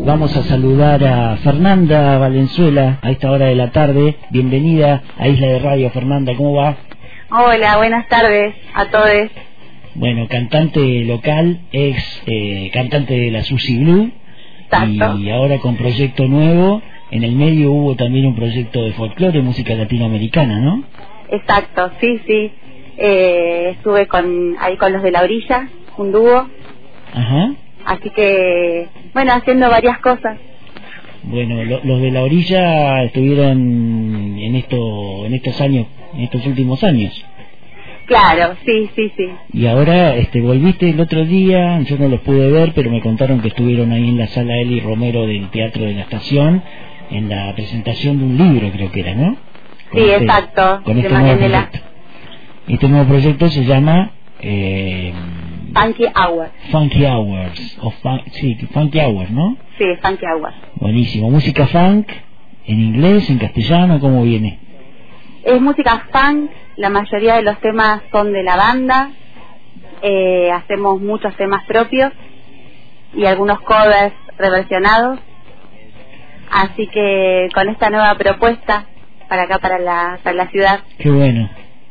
vamos a saludar a Fernanda Valenzuela a esta hora de la tarde. Bienvenida a Isla de Radio, Fernanda, ¿cómo va? Hola, buenas tardes a todos. Bueno, cantante local, ex cantante de la Susi Blue. Exacto. Y ahora con proyecto nuevo. En el medio hubo también un proyecto de folclore, música latinoamericana, ¿no? Exacto, sí. Estuve ahí con los de La Orilla, un dúo. Ajá. Así que, bueno, haciendo varias cosas. Bueno, los de La Orilla estuvieron en estos años, en estos últimos años. Claro, sí. Y ahora volviste el otro día, yo no los pude ver, pero me contaron que estuvieron ahí en la sala Eli Romero del Teatro de la Estación, en la presentación de un libro, creo que era, ¿no? Sí, exacto. Con este nuevo proyecto. Este nuevo proyecto se llama Funky Hours. Funky Hours, Funky Hours, ¿no? Sí, Funky Hours. Buenísimo. ¿Música funk en inglés, en castellano, cómo viene? Es música funk, la mayoría de los temas son de la banda, hacemos muchos temas propios y algunos covers reversionados, así que con esta nueva propuesta para acá, para la ciudad. Qué bueno.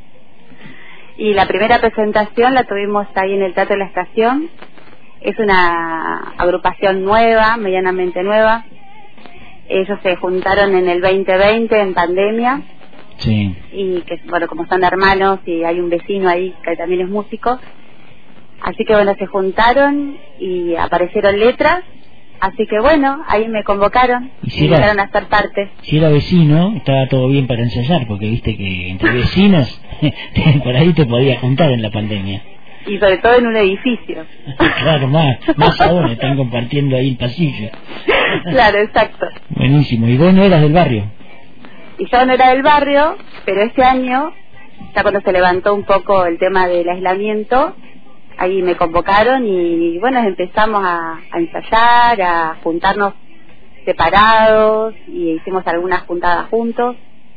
Y la primera presentación la tuvimos ahí en el Teatro de la Estación. Es una agrupación nueva, medianamente nueva. Ellos se juntaron en el 2020, en pandemia. Sí. Y que, bueno, como son hermanos y hay un vecino ahí que también es músico. Así que, bueno, se juntaron y aparecieron letras. Así que, bueno, ahí me convocaron. Y me invitaron a ser parte. Si era vecino, estaba todo bien para ensayar, porque viste que entre vecinos, por ahí te podías juntar en la pandemia. Y sobre todo en un edificio. Claro, más aún, están compartiendo ahí el pasillo. Claro, exacto. Buenísimo. ¿Y vos no eras del barrio? Y yo no era del barrio, pero este año, ya cuando se levantó un poco el tema del aislamiento, ahí me convocaron y bueno, empezamos a ensayar, a juntarnos separados y hicimos algunas juntadas juntos.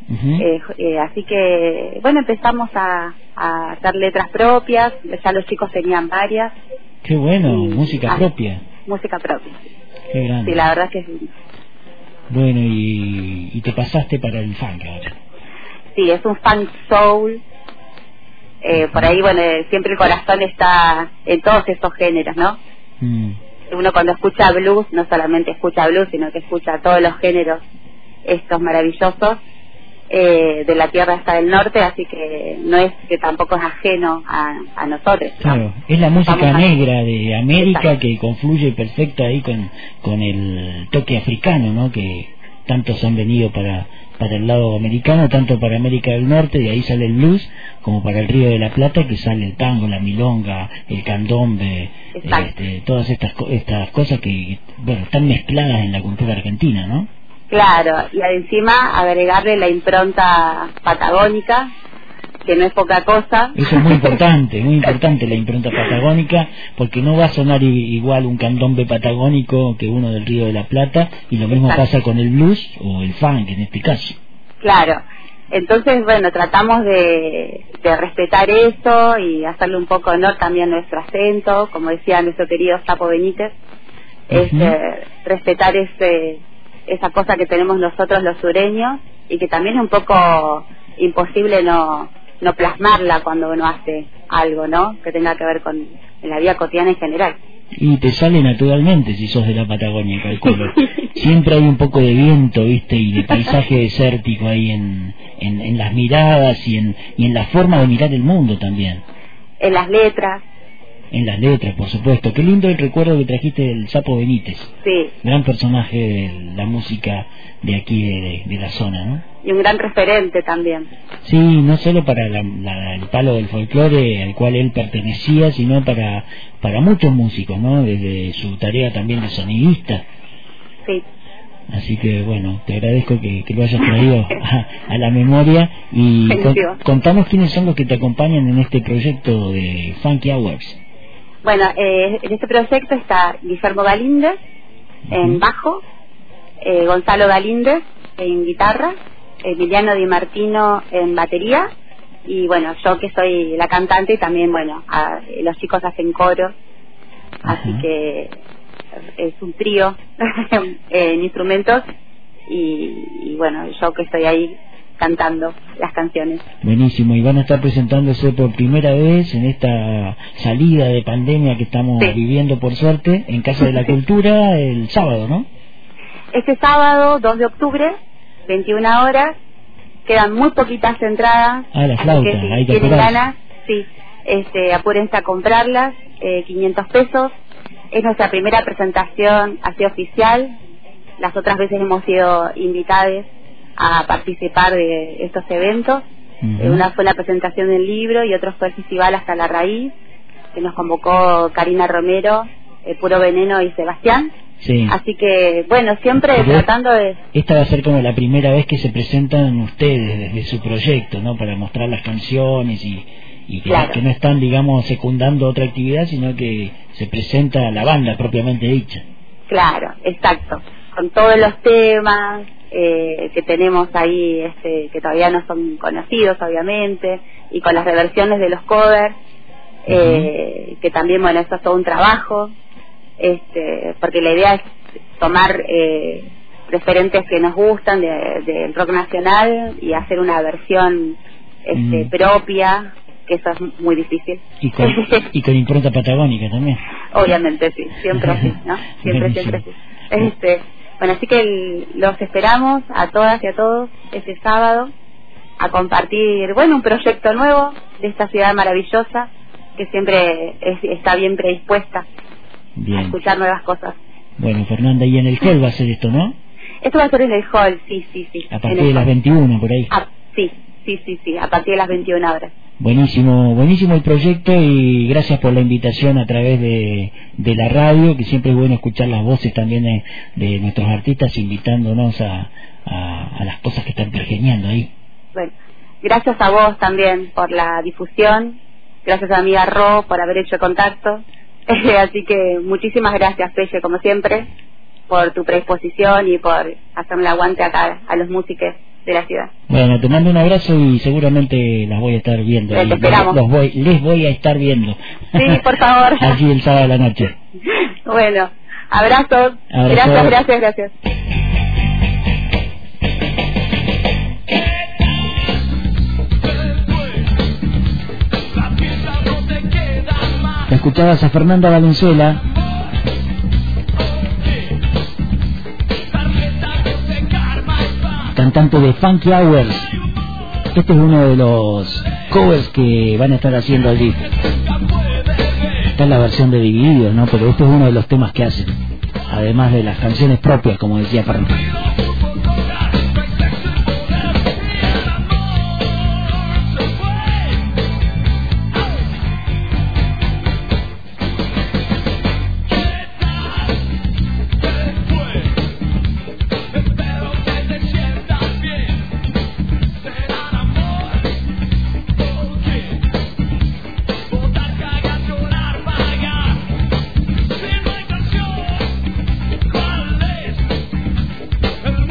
Así que, bueno, empezamos a hacer letras propias, ya los chicos tenían varias. Qué bueno, música propia. Música propia. Qué grande. Sí, la verdad que sí. Bueno, y te pasaste para el funk ahora. Sí, es un funk soul. Por ahí, bueno, siempre el corazón está en todos esos géneros, ¿no? Uno cuando escucha blues, no solamente escucha blues, sino que escucha todos los géneros estos maravillosos de la tierra hasta del norte, así que no es que tampoco es ajeno a nosotros, ¿no? Claro, es la música negra de América. Exacto. Que confluye perfecto ahí con el toque africano, ¿no? Que tantos han venido para el lado americano, tanto para América del Norte, de ahí sale el blues, como para el Río de la Plata, que sale el tango, la milonga, el candombe, todas estas cosas que, bueno, están mezcladas en la cultura argentina, ¿no? Claro, y encima agregarle la impronta patagónica, que no es poca cosa. Eso es muy importante la impronta patagónica, porque no va a sonar igual un candombe patagónico que uno del Río de la Plata, y lo mismo pasa con el blues o el funk en este caso. Claro, entonces, bueno, tratamos de respetar eso y hacerle un poco honor también a nuestro acento, como decía nuestro querido Sapo Benítez, respetar esa cosa que tenemos nosotros los sureños, y que también es un poco imposible no plasmarla cuando uno hace algo, ¿no? Que tenga que ver con la vida cotidiana en general. Y te sale naturalmente si sos de la Patagonia, calculo. Siempre hay un poco de viento, ¿viste? Y de paisaje desértico ahí en las miradas y en la forma de mirar el mundo también. En las letras. En las letras, por supuesto. Qué lindo el recuerdo que trajiste del Sapo Benítez. Sí. Gran personaje de la música de aquí, de la zona, ¿no? Y un gran referente también. Sí, no solo para el palo del folclore al cual él pertenecía, sino para muchos músicos, ¿no? Desde su tarea también de sonidista. Sí. Así que, bueno, te agradezco que lo hayas traído a la memoria. Y contanos quiénes son los que te acompañan en este proyecto de Funky Hours. Bueno, en este proyecto está Guillermo Galíndez en bajo, Gonzalo Galíndez en guitarra, Emiliano Di Martino en batería, y bueno, yo que soy la cantante, y también, bueno, los chicos hacen coro, así que es un trío en instrumentos y bueno, yo que estoy ahí cantando las canciones. Buenísimo, y van a estar presentándose por primera vez en esta salida de pandemia que estamos viviendo por suerte en Casa de la Cultura el sábado, ¿no? Este sábado 2 de octubre 21 horas, quedan muy poquitas entradas. La flauta, así que si ahí te tienen apurás. ganas, sí, apúrense a comprarlas, 500 pesos. Es nuestra primera presentación así oficial. Las otras veces hemos sido invitadas a participar de estos eventos. Una fue la presentación del libro y otro fue el festival Hasta la Raíz, que nos convocó Karina Romero, Puro Veneno y Sebastián. Sí. Así que, bueno, siempre Pero tratando de... Esta va a ser como la primera vez que se presentan ustedes desde su proyecto, ¿no? Para mostrar las canciones y que, claro, que no están, digamos, secundando otra actividad, sino que se presenta la banda propiamente dicha. Claro, exacto. Con todos los temas que tenemos ahí, que todavía no son conocidos, obviamente, y con las reversiones de los covers, que también, bueno, eso es todo un trabajo. Porque la idea es tomar referentes que nos gustan del rock nacional y hacer una versión propia, que eso es muy difícil. Y con impronta patagónica también. Obviamente sí, siempre así, ¿no? Siempre así. Bueno, así que los esperamos a todas y a todos este sábado a compartir, bueno, un proyecto nuevo de esta ciudad maravillosa que siempre está bien predispuesta a escuchar nuevas cosas. Bueno, Fernanda, y en el hall va a ser esto, ¿no? Esto va a ser en el hall, sí. A partir de las 21, por ahí. Sí, a partir de las 21 horas. Buenísimo el proyecto y gracias por la invitación a través de la radio, que siempre es bueno escuchar las voces también de nuestros artistas invitándonos a las cosas que están pergeñando ahí. Bueno, gracias a vos también por la difusión, gracias a mi amiga Ro por haber hecho contacto. Así que muchísimas gracias, Pelle, como siempre, por tu predisposición y por hacerme el aguante acá a los músicos de la ciudad. Bueno, te mando un abrazo y seguramente las voy a estar viendo. Te esperamos. Les voy a estar viendo. Sí, por favor. Aquí el sábado a la noche. Bueno, abrazos. Gracias. Escuchabas a Fernanda Valenzuela, cantante de Funky Hours. Este es uno de los covers que van a estar haciendo allí. Esta es la versión de Divididos, ¿no? Pero este es uno de los temas que hacen, además de las canciones propias, como decía Fernanda. El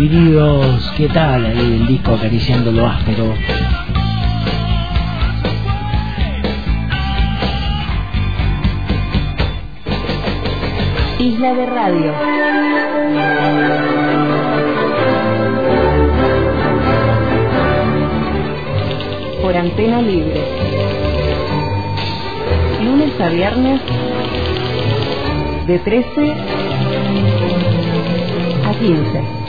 Divididos, ¿qué tal? Ahí el disco Acariciando lo áspero. Isla de Radio. Por Antena Libre. Lunes a viernes de 13 a 15.